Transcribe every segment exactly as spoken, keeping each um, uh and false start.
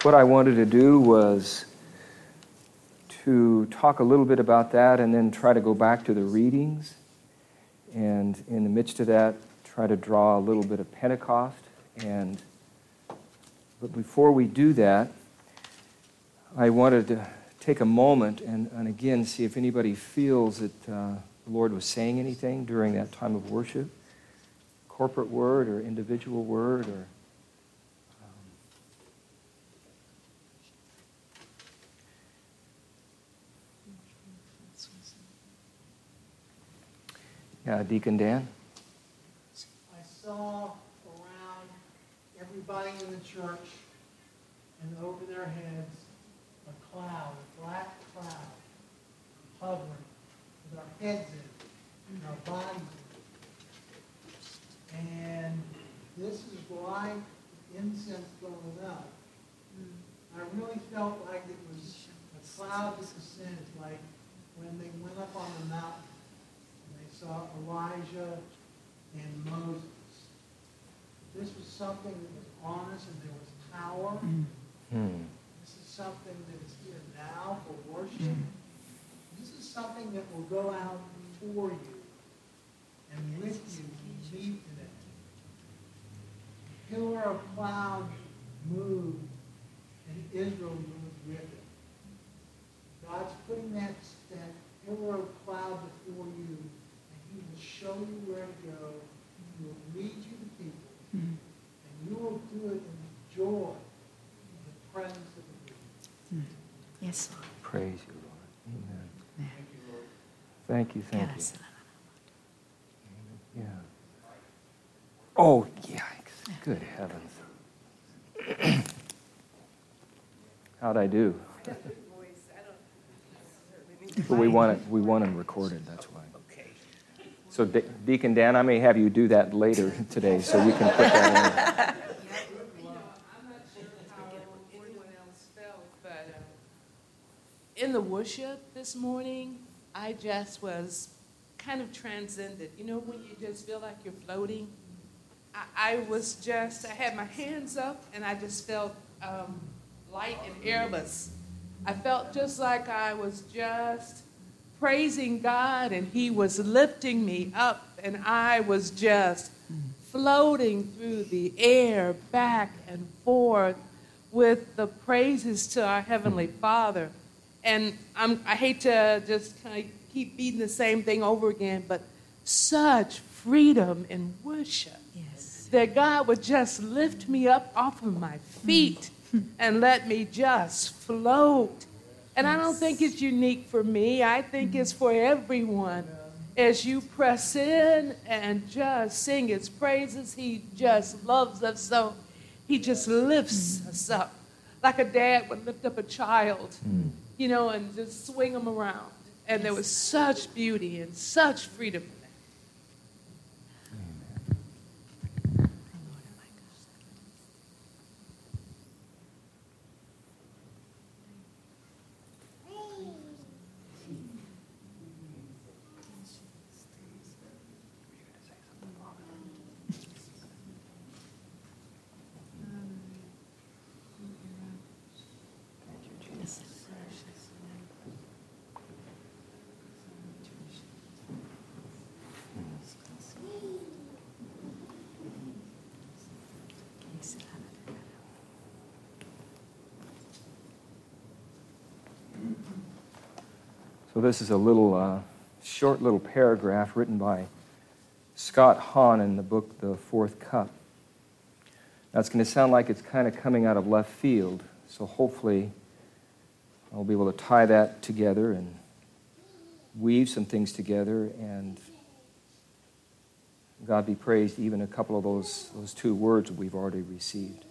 what I wanted to do was to talk a little bit about that and then try to go back to the readings. And in the midst of that, try to draw a little bit of Pentecost. And but before we do that, I wanted to take a moment and, and again see if anybody feels that uh, the Lord was saying anything during that time of worship, corporate word or individual word, or um, yeah, Deacon Dan. I saw around everybody in the church and over their heads a cloud, a black cloud, hovering with our heads in, and our bodies in. And this is like incense going up. I really felt like it was a cloud that descended, like when they went up on the mountain and they saw Elijah and Moses. This was something that was on us and there was power. Hmm. This is something that is here now for worship. Mm. This is something that will go out for you and with you to meet today. The pillar of cloud moved and Israel moved with it. God's putting that, that pillar of cloud before you and he will show you where to go. He will lead you to people. Mm. And you will do it in joy. Presence of the Lord. Yes. Praise you, Lord. Amen. Thank you, Lord. Thank you, thank yes. you. Yeah. Oh, yikes. Good heavens. How'd I do? But we want it, we want them recorded, that's why. Okay. So, De- Deacon Dan, I may have you do that later today so we can put that in. In the worship this morning, I just was kind of transcended. You know when you just feel like you're floating? I, I was just, I had my hands up and I just felt um, light and airless. I felt just like I was just praising God and he was lifting me up and I was just floating through the air back and forth with the praises to our Heavenly Father. And I'm, I hate to just kind of keep beating the same thing over again, but such freedom in worship. Yes. That God would just lift me up off of my feet mm. and let me just float. And yes. I don't think it's unique for me. I think mm. it's for everyone. As you press in and just sing his praises, he just loves us so. He just lifts mm. us up like a dad would lift up a child. Mm. You know, and just swing them around. And there was such beauty and such freedom in that. So this is a little uh, short little paragraph written by Scott Hahn in the book The Fourth Cup. Now it's going to sound like it's kind of coming out of left field, so hopefully I'll be able to tie that together and weave some things together, and God be praised, even a couple of those, those two words we've already received.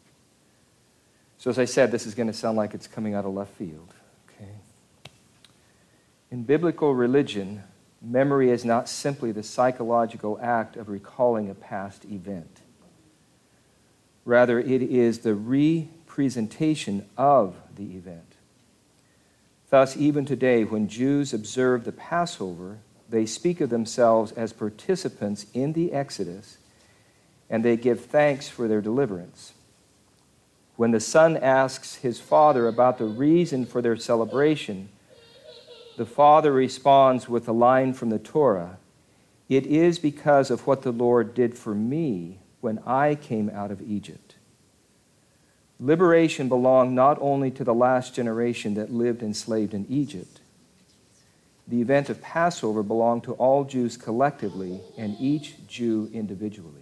So as I said, this is going to sound like it's coming out of left field. Okay. In biblical religion, memory is not simply the psychological act of recalling a past event. Rather, it is the representation of the event. Thus, even today, when Jews observe the Passover, they speak of themselves as participants in the Exodus, and they give thanks for their deliverance. When the son asks his father about the reason for their celebration, the father responds with a line from the Torah, "It is because of what the Lord did for me when I came out of Egypt." Liberation belonged not only to the last generation that lived enslaved in Egypt. The event of Passover belonged to all Jews collectively and each Jew individually.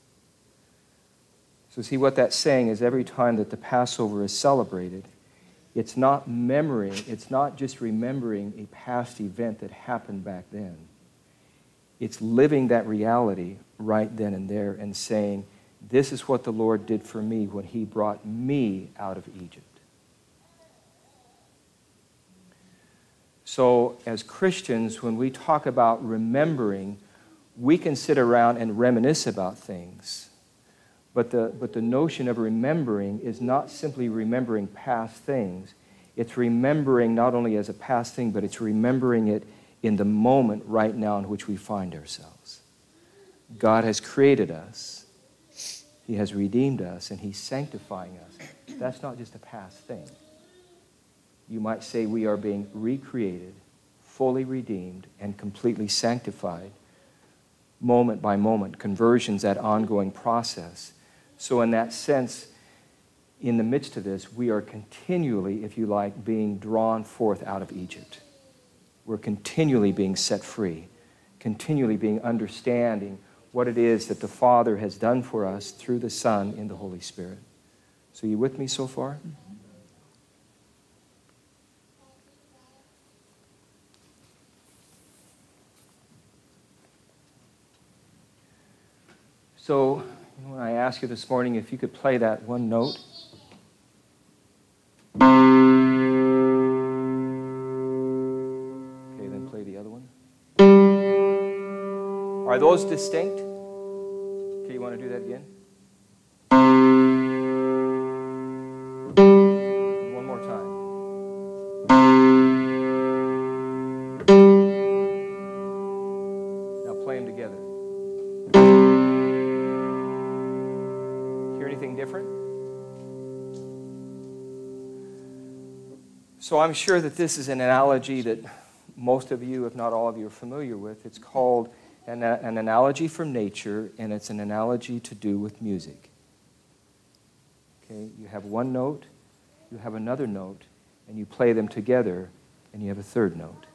So see, what that's saying is every time that the Passover is celebrated, it's not memory, it's not just remembering a past event that happened back then. It's living that reality right then and there and saying, this is what the Lord did for me when he brought me out of Egypt. So as Christians, when we talk about remembering, we can sit around and reminisce about things. But the, but the notion of remembering is not simply remembering past things. It's remembering not only as a past thing, but it's remembering it in the moment right now in which we find ourselves. God has created us. He has redeemed us, and he's sanctifying us. That's not just a past thing. You might say we are being recreated, fully redeemed, and completely sanctified, moment by moment. Conversion's that ongoing process. So in that sense, in the midst of this, we are continually, if you like, being drawn forth out of Egypt. We're continually being set free, continually being understanding what it is that the Father has done for us through the Son in the Holy Spirit. So you with me so far? So when I ask you this morning if you could play that one note. Okay, then play the other one. Are those distinct? Okay, you want to do that again? One more time. Now play them together. Hear anything different? So I'm sure that this is an analogy that most of you, if not all of you, are familiar with. It's called an, an analogy from nature, and it's an analogy to do with music. Okay, you have one note, you have another note, and you play them together, and you have a third note.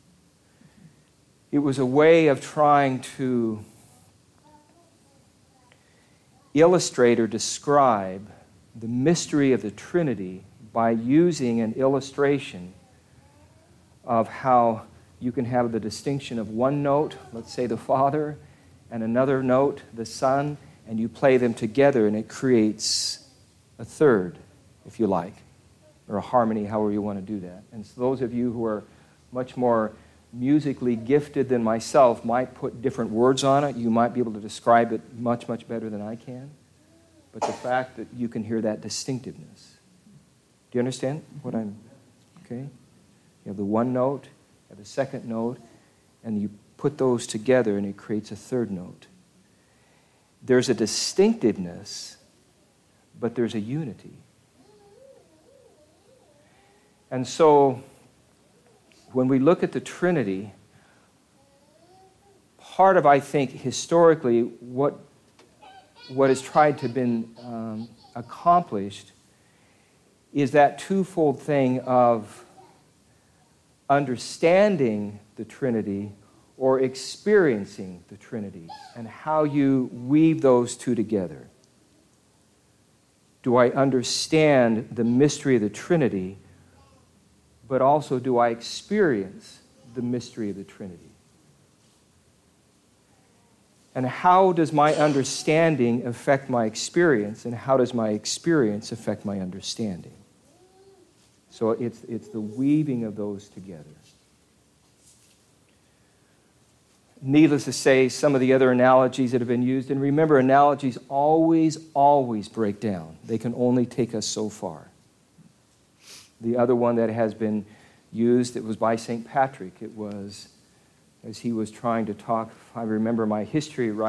It was a way of trying to illustrate or describe the mystery of the Trinity by using an illustration of how you can have the distinction of one note, let's say the Father, and another note, the Son, and you play them together and it creates a third, if you like, or a harmony, however you want to do that. And so those of you who are much more musically gifted than myself might put different words on it. You might be able to describe it much, much better than I can. But the fact that you can hear that distinctiveness. Do you understand what I'm, okay? You have the one note, you have the second note, and you put those together and it creates a third note. There's a distinctiveness, but there's a unity. And so, when we look at the Trinity, part of, I think, historically, what, what has tried to have been um, accomplished is that twofold thing of understanding the Trinity or experiencing the Trinity and how you weave those two together. Do I understand the mystery of the Trinity, but also do I experience the mystery of the Trinity? And how does my understanding affect my experience, and how does my experience affect my understanding? So it's, it's the weaving of those together. Needless to say, some of the other analogies that have been used, and remember, analogies always, always break down. They can only take us so far. The other one that has been used, it was by Saint Patrick. It was, as he was trying to talk, if I remember my history right,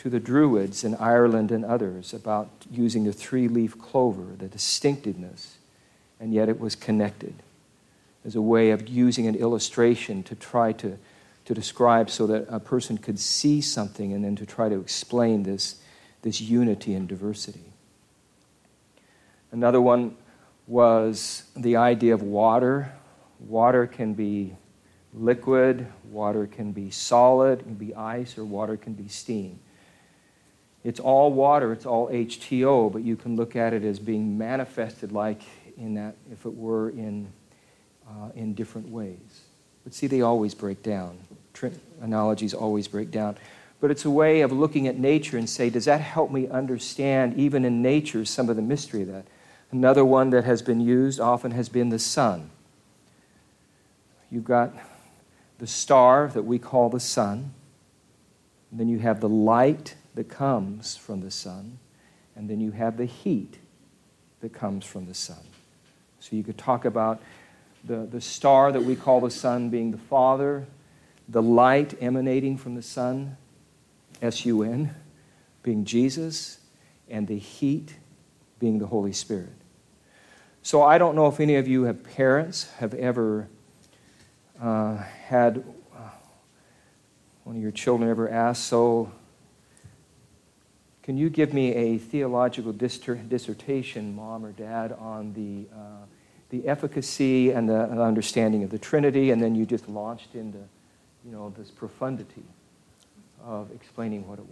to the Druids in Ireland and others about using the three-leaf clover, the distinctiveness, and yet it was connected as a way of using an illustration to try to, to describe so that a person could see something and then to try to explain this, this unity and diversity. Another one was the idea of water. Water can be liquid, water can be solid, it can be ice, or water can be steam. It's all water, it's all H two O, but you can look at it as being manifested like in that, if it were in, uh, in different ways. But see, they always break down. Tr- analogies always break down. But it's a way of looking at nature and say, does that help me understand, even in nature, some of the mystery of that? Another one that has been used often has been the sun. You've got the star that we call the sun. And then you have the light that comes from the sun. And then you have the heat that comes from the sun. So you could talk about the, the star that we call the sun being the Father, the light emanating from the sun, S U N, being Jesus, and the heat being the Holy Spirit. So I don't know if any of you have parents, have ever uh, had uh, one of your children ever asked, so can you give me a theological dissertation, Mom or Dad, on the uh, the efficacy and the understanding of the Trinity, and then you just launched into, you know, this profundity of explaining what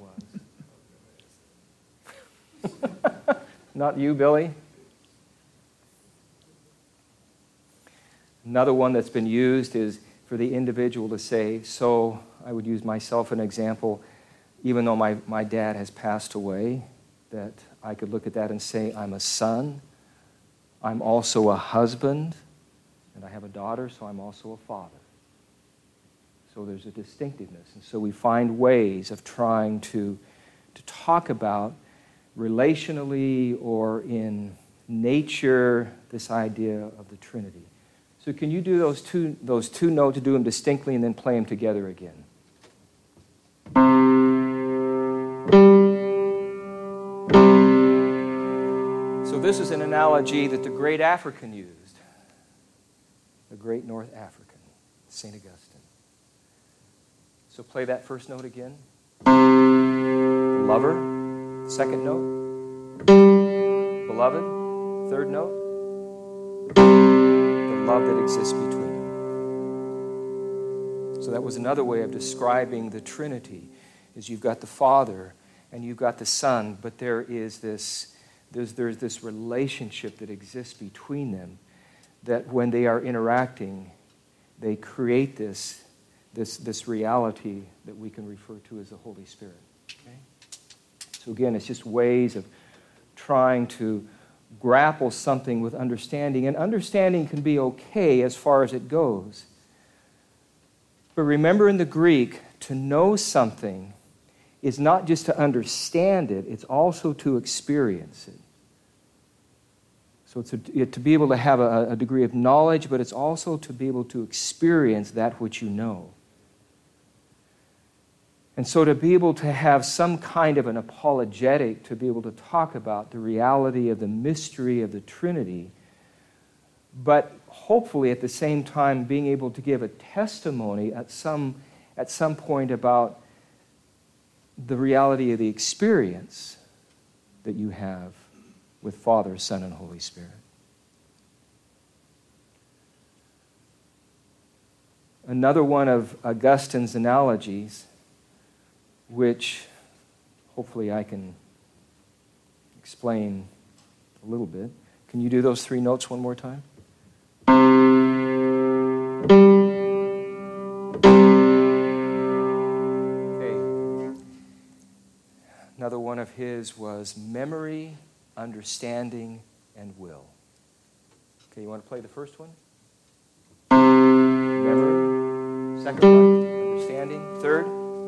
it was. Not you, Billy? Another one that's been used is for the individual to say, so I would use myself as an example, even though my, my dad has passed away, that I could look at that and say, I'm a son, I'm also a husband, and I have a daughter, so I'm also a father. So there's a distinctiveness. And so we find ways of trying to, to talk about relationally or in nature this idea of the Trinity. So can you do those two, those two notes, do them distinctly, and then play them together again? So this is an analogy that the great African used, the great North African, Saint Augustine. So play that first note again. Lover, second note. Beloved, third note. The love that exists between them. So that was another way of describing the Trinity, is you've got the Father and you've got the Son, but there is this There's, there's this relationship that exists between them that when they are interacting, they create this, this, this reality that we can refer to as the Holy Spirit. Okay? So again, it's just ways of trying to grapple something with understanding. And understanding can be okay as far as it goes. But remember in the Greek, to know something is not just to understand it, it's also to experience it. So it's a, to be able to have a, a degree of knowledge, but it's also to be able to experience that which you know. And so to be able to have some kind of an apologetic, to be able to talk about the reality of the mystery of the Trinity, but hopefully at the same time being able to give a testimony at some, at some point about the reality of the experience that you have with Father, Son, and Holy Spirit. Another one of Augustine's analogies, which hopefully I can explain a little bit. Can you do those three notes one more time? Another one of his was memory, understanding, and will. Okay, you want to play the first one? Memory. Second one, understanding. Third.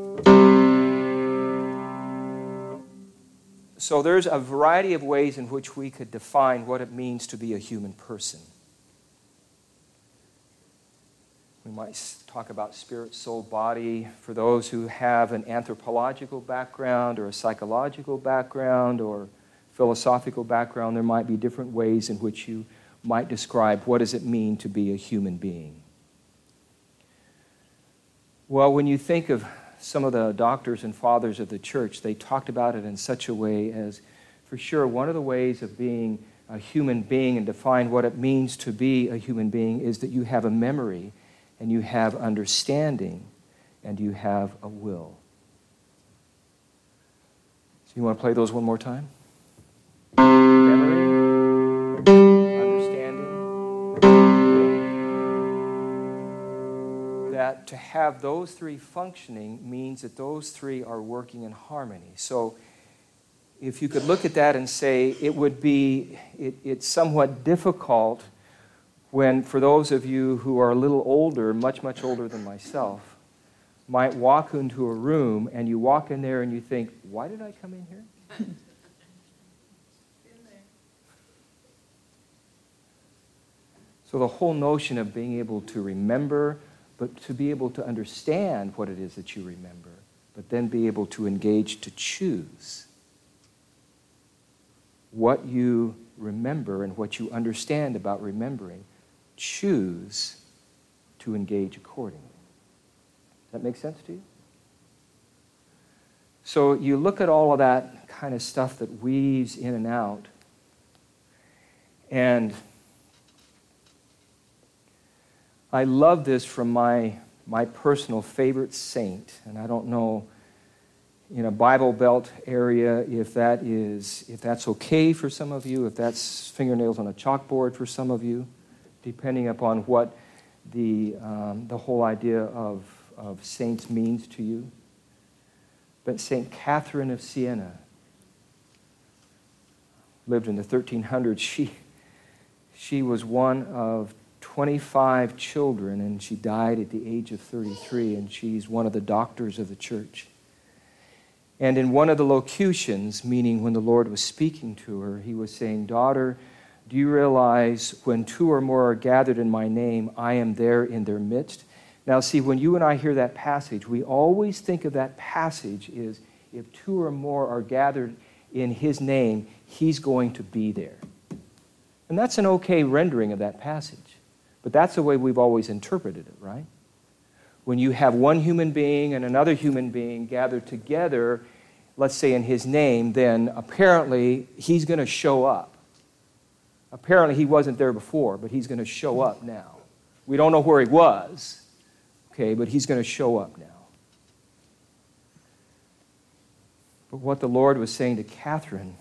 So there's a variety of ways in which we could define what it means to be a human person. We might talk about spirit, soul, body. For those who have an anthropological background or a psychological background or philosophical background, there might be different ways in which you might describe what does it mean to be a human being. Well, when you think of some of the doctors and fathers of the church, they talked about it in such a way as, for sure, one of the ways of being a human being and define what it means to be a human being is that you have a memory and you have understanding and you have a will. So you want to play those one more time? Memory, understanding, will. That to have those three functioning means that those three are working in harmony. So if you could look at that and say it would be, it, it's somewhat difficult when, for those of you who are a little older, much, much older than myself, might walk into a room and you walk in there and you think, why did I come in here? So the whole notion of being able to remember, but to be able to understand what it is that you remember, but then be able to engage to choose what you remember and what you understand about remembering, choose to engage accordingly. Does that make sense to you? So you look at all of that kind of stuff that weaves in and out, and I love this from my, my personal favorite saint, and I don't know in a Bible Belt area if that is if that's okay for some of you, if that's fingernails on a chalkboard for some of you, depending upon what the um, the whole idea of, of saints means to you. But Saint Catherine of Siena lived in the thirteen hundreds. She she was one of twenty-five children, and she died at the age of thirty-three, and she's one of the doctors of the church. And in one of the locutions, meaning when the Lord was speaking to her, he was saying, "Daughter, do you realize when two or more are gathered in my name, I am there in their midst?" Now, see, when you and I hear that passage, we always think of that passage is if two or more are gathered in his name, he's going to be there. And that's an okay rendering of that passage. But that's the way we've always interpreted it, right? When you have one human being and another human being gathered together, let's say in his name, then apparently he's going to show up. Apparently he wasn't there before, but he's going to show up now. We don't know where he was, okay, but he's going to show up now. But what the Lord was saying to Catherine,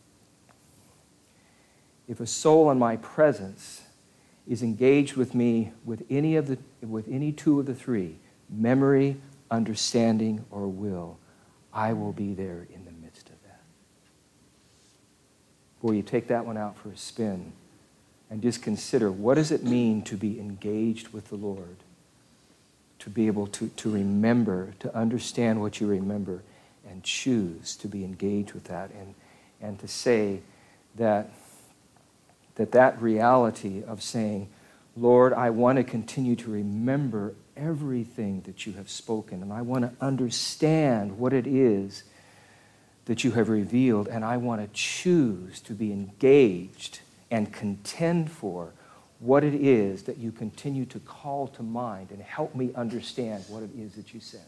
if a soul in my presence is engaged with me with any of the with any two of the three, memory, understanding, or will, I will be there in the midst of that. Boy, you take that one out for a spin and just consider, what does it mean to be engaged with the Lord? To be able to, to remember, to understand what you remember, and choose to be engaged with that, and, and to say that that that reality of saying, Lord, I want to continue to remember everything that you have spoken, and I want to understand what it is that you have revealed, and I want to choose to be engaged and contend for what it is that you continue to call to mind and help me understand what it is that you said.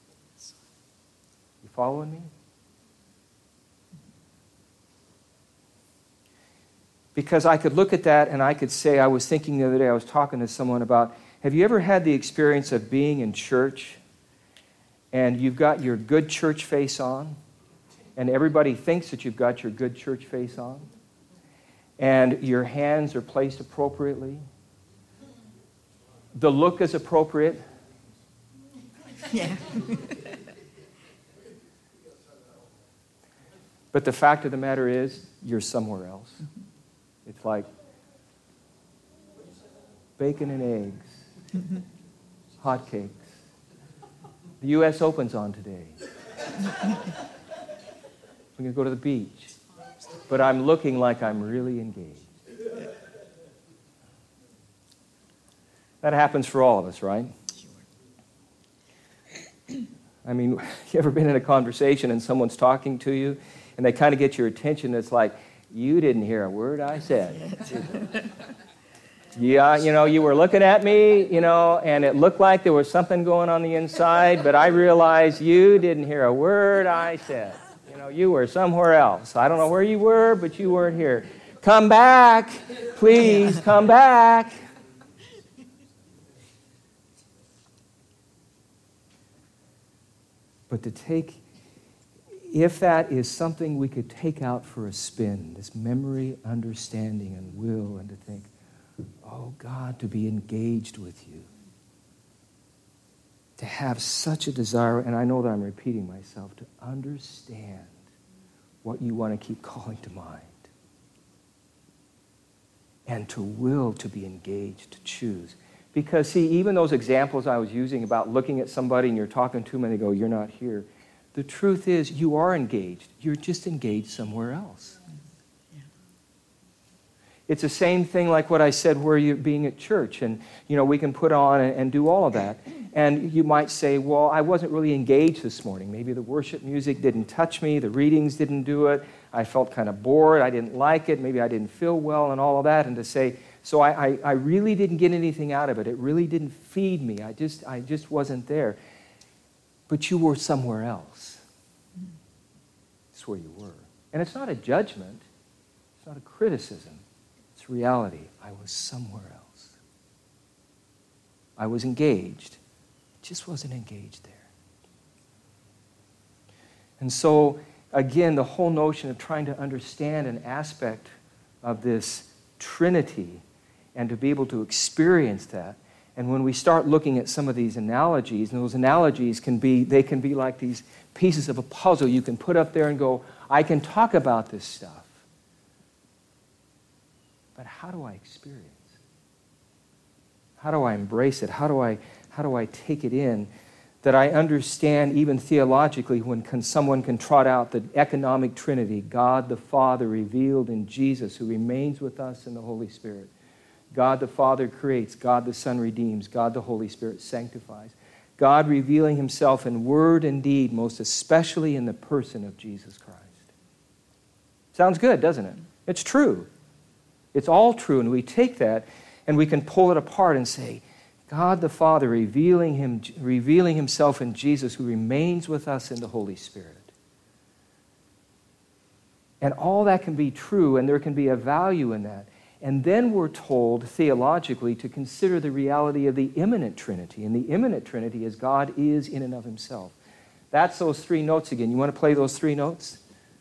You following me? Because I could look at that and I could say, I was thinking the other day, I was talking to someone about, have you ever had the experience of being in church and you've got your good church face on and everybody thinks that you've got your good church face on and your hands are placed appropriately, the look is appropriate? Yeah. But the fact of the matter is, you're somewhere else. It's like bacon and eggs, hotcakes. The U S Open's on today. We're going to go to the beach. But I'm looking like I'm really engaged. That happens for all of us, right? I mean, you ever been in a conversation and someone's talking to you and they kind of get your attention? It's like, you didn't hear a word I said. Yeah, you know, you were looking at me, you know, and it looked like there was something going on the inside, but I realized you didn't hear a word I said. You know, you were somewhere else. I don't know where you were, but you weren't here. Come back. Please, come back. But to take, if that is something we could take out for a spin, this memory, understanding, and will, and to think, oh, God, to be engaged with you. To have such a desire, and I know that I'm repeating myself, to understand what you want to keep calling to mind. And to will to be engaged, to choose. Because, see, even those examples I was using about looking at somebody and you're talking to them and they go, you're not here. The truth is, you are engaged. You're just engaged somewhere else. It's the same thing like what I said where you're being at church. And, you know, we can put on and, and do all of that. And you might say, well, I wasn't really engaged this morning. Maybe the worship music didn't touch me. The readings didn't do it. I felt kind of bored. I didn't like it. Maybe I didn't feel well and all of that. And to say, so I, I, I really didn't get anything out of it. It really didn't feed me. I just, I just wasn't there. But you were somewhere else. That's where you were. And it's not a judgment. It's not a criticism. It's reality. I was somewhere else. I was engaged. Just wasn't engaged there. And so, again, the whole notion of trying to understand an aspect of this Trinity and to be able to experience that. And when we start looking at some of these analogies, and those analogies can be, they can be like these pieces of a puzzle you can put up there and go, I can talk about this stuff. But how do I experience it? How do I embrace it? How do I, how do I take it in that I understand even theologically when can, someone can trot out the economic Trinity, God the Father revealed in Jesus who remains with us in the Holy Spirit. God the Father creates, God the Son redeems, God the Holy Spirit sanctifies. God revealing himself in word and deed, most especially in the person of Jesus Christ. Sounds good, doesn't it? It's true. It's all true, and we take that and we can pull it apart and say, God the Father revealing him, revealing himself in Jesus who remains with us in the Holy Spirit. And all that can be true, and there can be a value in that. And then we're told theologically to consider the reality of the immanent Trinity. And the immanent Trinity is God is in and of himself. That's those three notes again. You want to play those three notes?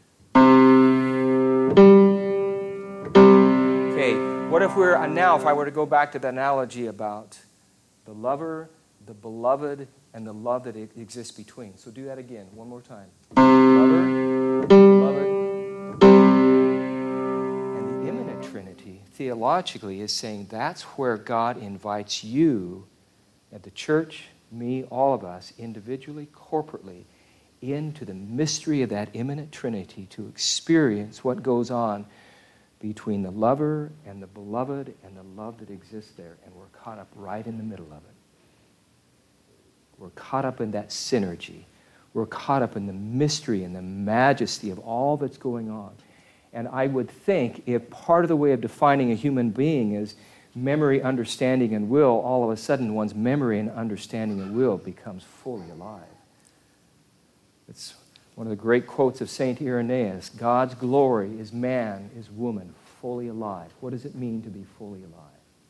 Okay, what if we're, now if I were to go back to the analogy about the lover, the beloved, and the love that exists between. So do that again, one more time. Lover, beloved, and the immanent Trinity, theologically, is saying that's where God invites you at the church, me, all of us, individually, corporately, into the mystery of that immanent Trinity to experience what goes on between the lover and the beloved and the love that exists there. And we're caught up right in the middle of it. We're caught up in that synergy. We're caught up in the mystery and the majesty of all that's going on. And I would think if part of the way of defining a human being is memory, understanding, and will, all of a sudden one's memory and understanding and will becomes fully alive. It's one of the great quotes of Saint Irenaeus, God's glory is man, is woman, fully alive. What does it mean to be fully alive?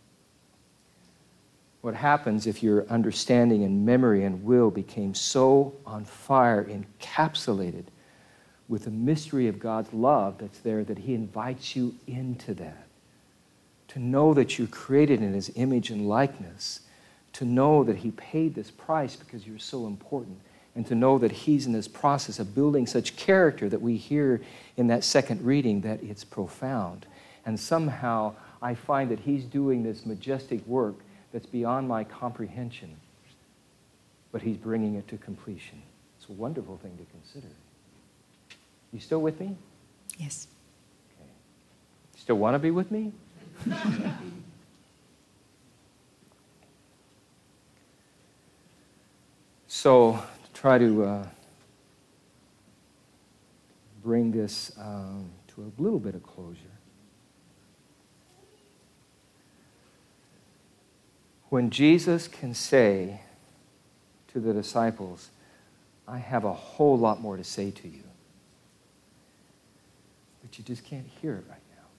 What happens if your understanding and memory and will became so on fire, encapsulated with the mystery of God's love that's there, that he invites you into that? To know that you're created in his image and likeness, to know that he paid this price because you're so important, and to know that he's in this process of building such character that we hear in that second reading that it's profound. And somehow I find that he's doing this majestic work that's beyond my comprehension, but he's bringing it to completion. It's a wonderful thing to consider. You still with me? Yes. Okay. Still want to be with me? So, to try to uh, bring this um, to a little bit of closure, when Jesus can say to the disciples, I have a whole lot more to say to you, but you just can't hear it right now.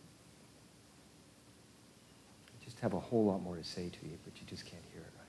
You just have a whole lot more to say to you, but you just can't hear it right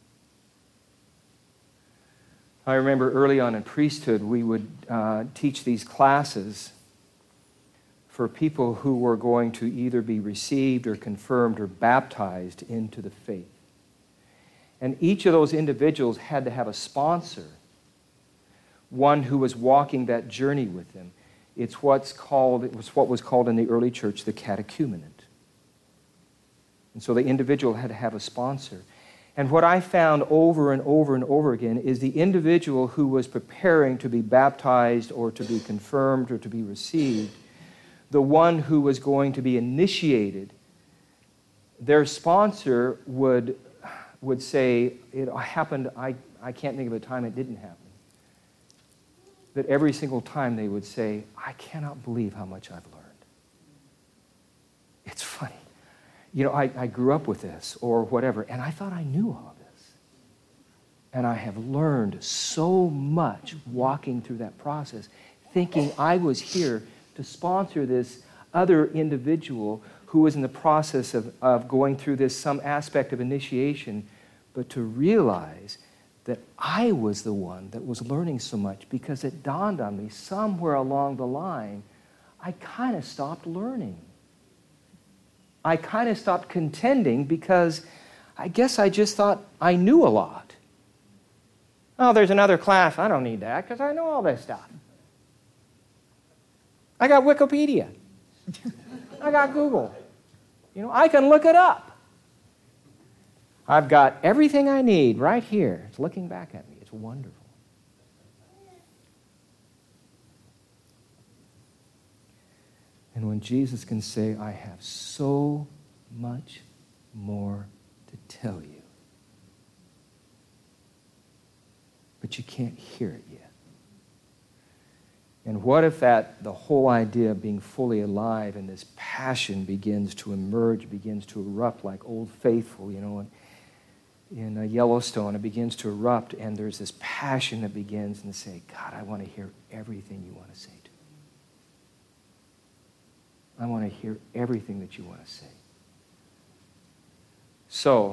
now. I remember early on in priesthood, we would uh, teach these classes for people who were going to either be received or confirmed or baptized into the faith. And each of those individuals had to have a sponsor, one who was walking that journey with them. It's what's called, it was what was called in the early church the catechumenate. And so the individual had to have a sponsor. And what I found over and over and over again is the individual who was preparing to be baptized or to be confirmed or to be received, the one who was going to be initiated, their sponsor would would say, it happened, I, I can't think of a time it didn't happen. That every single time they would say, I cannot believe how much I've learned. It's funny. You know, I, I grew up with this or whatever, and I thought I knew all this. And I have learned so much walking through that process, thinking I was here to sponsor this other individual who was in the process of, of going through this, some aspect of initiation, but to realize that I was the one that was learning so much because it dawned on me somewhere along the line, I kind of stopped learning. I kind of stopped contending because I guess I just thought I knew a lot. Oh, there's another class. I don't need that because I know all this stuff. I got Wikipedia. I got Google. You know, I can look it up. I've got everything I need right here. It's looking back at me. It's wonderful. And when Jesus can say, I have so much more to tell you, but you can't hear it yet. And what if that, the whole idea of being fully alive and this passion begins to emerge, begins to erupt like Old Faithful, you know, in, in uh, Yellowstone, it begins to erupt and there's this passion that begins and say, God, I want to hear everything you want to say to me. I want to hear everything that you want to say. So,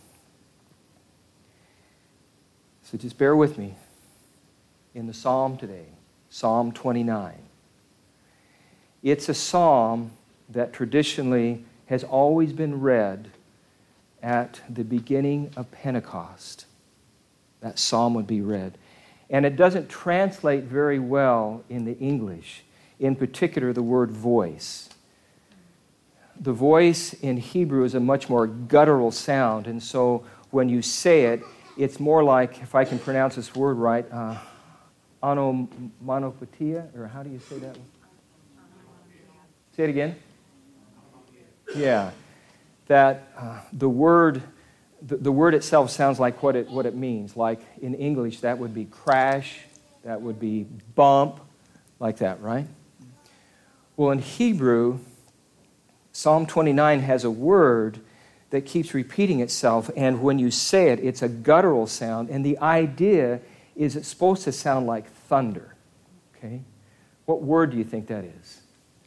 so just bear with me in the psalm today. Psalm twenty-nine. It's a psalm that traditionally has always been read at the beginning of Pentecost. That psalm would be read. And it doesn't translate very well in the English, in particular the word voice. The voice in Hebrew is a much more guttural sound, and so when you say it, it's more like, if I can pronounce this word right, uh, onomatopoeia, or how do you say that? Say it again. Yeah, that uh, the word, the, the word itself sounds like what it what it means. Like in English, that would be crash, that would be bump, like that, right? Well, in Hebrew, Psalm twenty-nine has a word that keeps repeating itself, and when you say it, it's a guttural sound, and the idea is it's supposed to sound like thunder. Okay? What word do you think that is?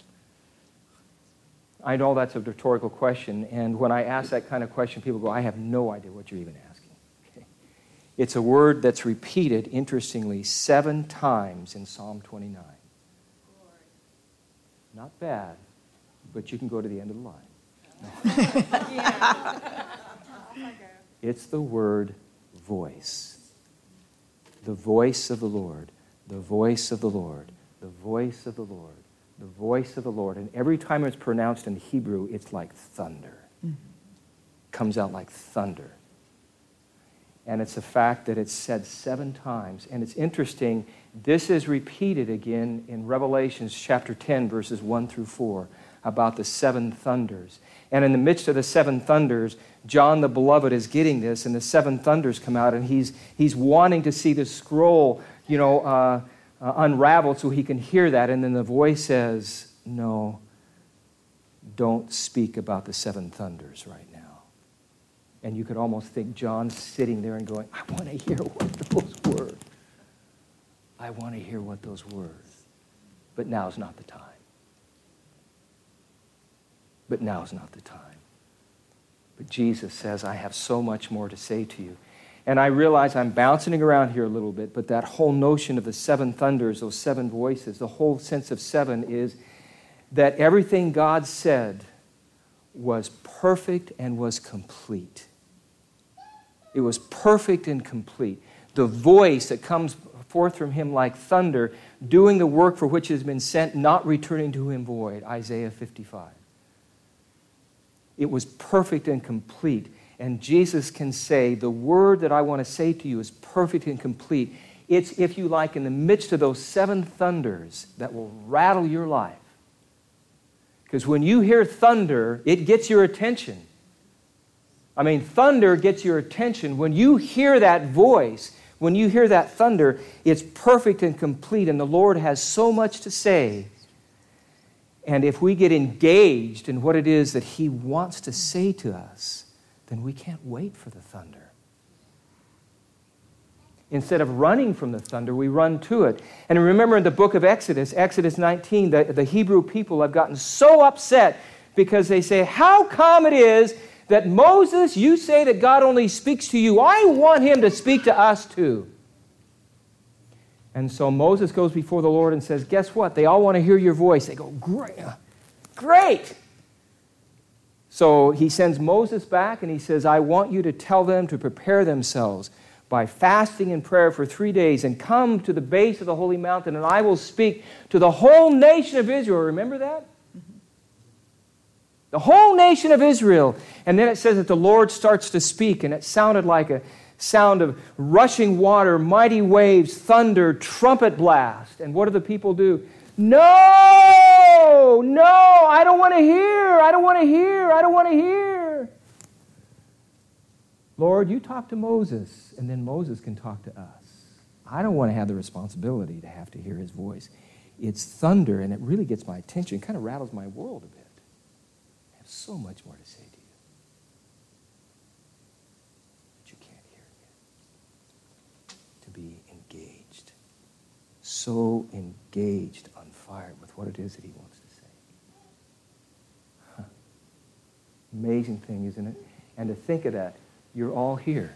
I know that's a rhetorical question, and when I ask that kind of question, people go, I have no idea what you're even asking. Okay? It's a word that's repeated, interestingly, seven times in Psalm twenty-nine. Not bad, but you can go to the end of the line. No. It's the word voice. The voice of the Lord, the voice of the Lord, the voice of the Lord, the voice of the Lord. And every time it's pronounced in Hebrew, it's like thunder. Mm-hmm. Comes out like thunder. And it's a fact that it's said seven times. And it's interesting, this is repeated again in Revelations chapter ten, verses one through four. about the seven thunders. And in the midst of the seven thunders, John the Beloved is getting this, and the seven thunders come out, and he's, he's wanting to see the scroll, you know, uh, uh, unraveled so he can hear that. And then the voice says, no, don't speak about the seven thunders right now. And you could almost think John sitting there and going, I want to hear what those were. I want to hear what those were. But now's not the time. But now's not the time. But Jesus says, I have so much more to say to you. And I realize I'm bouncing around here a little bit, but that whole notion of the seven thunders, those seven voices, the whole sense of seven is that everything God said was perfect and was complete. It was perfect and complete. The voice that comes forth from him like thunder, doing the work for which it has been sent, not returning to him void, Isaiah fifty-five. It was perfect and complete. And Jesus can say, the word that I want to say to you is perfect and complete. It's, if you like, in the midst of those seven thunders that will rattle your life. Because when you hear thunder, it gets your attention. I mean, thunder gets your attention. When you hear that voice, when you hear that thunder, it's perfect and complete, and the Lord has so much to say. And if we get engaged in what it is that He wants to say to us, then we can't wait for the thunder. Instead of running from the thunder, we run to it. And remember in the book of Exodus, Exodus nineteen, the, the Hebrew people have gotten so upset because they say, how come it is that Moses, you say that God only speaks to you? I want Him to speak to us too. And so Moses goes before the Lord and says, guess what? They all want to hear your voice. They go, great, great. So he sends Moses back and he says, I want you to tell them to prepare themselves by fasting and prayer for three days and come to the base of the holy mountain, and I will speak to the whole nation of Israel. Remember that? Mm-hmm. The whole nation of Israel. And then it says that the Lord starts to speak, and it sounded like a sound of rushing water, mighty waves, thunder, trumpet blast. And what do the people do? No! No! I don't want to hear! I don't want to hear! I don't want to hear! Lord, you talk to Moses, and then Moses can talk to us. I don't want to have the responsibility to have to hear his voice. It's thunder, and it really gets my attention. It kind of rattles my world a bit. I have so much more to say to you. But you can't hear it. To be engaged. So engaged, on fire with what it is that he wants to say. Huh. Amazing thing, isn't it? And to think of that, you're all here.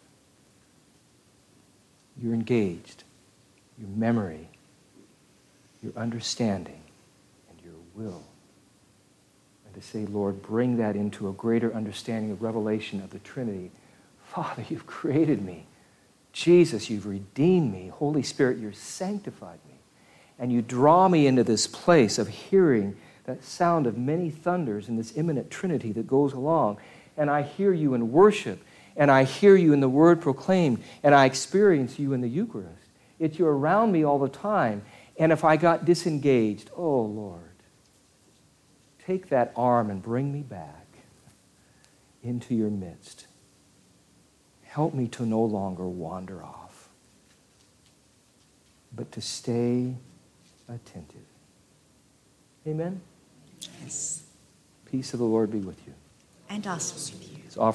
You're engaged. Your memory, your understanding, and your will. And to say, Lord, bring that into a greater understanding of revelation of the Trinity. Father, you've created me. Jesus, you've redeemed me. Holy Spirit, you've sanctified me. And you draw me into this place of hearing that sound of many thunders and this imminent Trinity that goes along. And I hear you in worship, and I hear you in the word proclaimed, and I experience you in the Eucharist. It's you're around me all the time. And if I got disengaged, oh Lord, take that arm and bring me back into your midst. Help me to no longer wander off, but to stay attentive. Amen? Yes. Peace of the Lord be with you. And us with you. It's offered